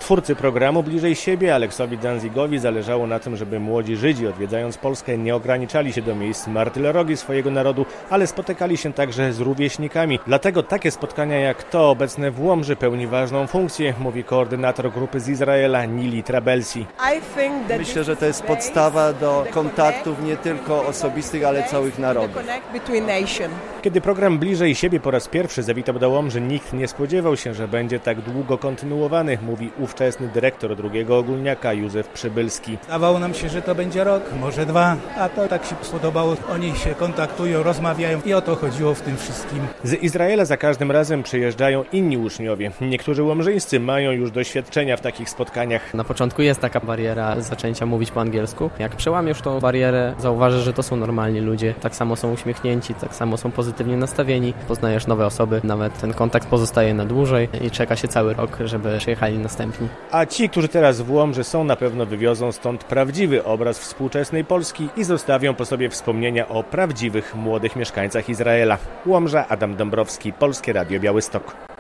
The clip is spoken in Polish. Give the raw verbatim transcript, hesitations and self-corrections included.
Twórcy programu Bliżej siebie Aleksowi Danzigowi zależało na tym, żeby młodzi Żydzi, odwiedzając Polskę, nie ograniczali się do miejsc martyrologii swojego narodu, ale spotykali się także z rówieśnikami. Dlatego takie spotkania jak to obecne w Łomży pełni ważną funkcję, mówi koordynator grupy z Izraela Nili Trabelsi. Myślę, że to jest podstawa do kontaktów nie tylko osobistych, ale całych narodów. Kiedy program Bliżej siebie po raz pierwszy zawitał do Łomży, nikt nie spodziewał się, że będzie tak długo kontynuowany, mówi ówczesny dyrektor drugiego ogólniaka Józef Przybylski. Zdawało nam się, że to będzie rok, może dwa, a to tak się spodobało. Oni się kontaktują, rozmawiają i o to chodziło w tym wszystkim. Z Izraela za każdym razem przyjeżdżają inni uczniowie. Niektórzy łomżyńscy mają już doświadczenia w takich spotkaniach. Na początku jest taka bariera zaczęcia mówić po angielsku. Jak przełamiesz tą barierę, zauważysz, że to są normalni ludzie. Tak samo są uśmiechnięci, tak samo są pozytywnie nastawieni. Poznajesz nowe osoby, nawet ten kontakt pozostaje na dłużej i czeka się cały rok, żeby przyjechali następni. A ci, którzy teraz w Łomży są, na pewno wywiozą stąd prawdziwy obraz współczesnej Polski i zostawią po sobie wspomnienia o prawdziwych młodych mieszkańcach Izraela. Łomża, Adam Dąbrowski, Polskie Radio Białystok.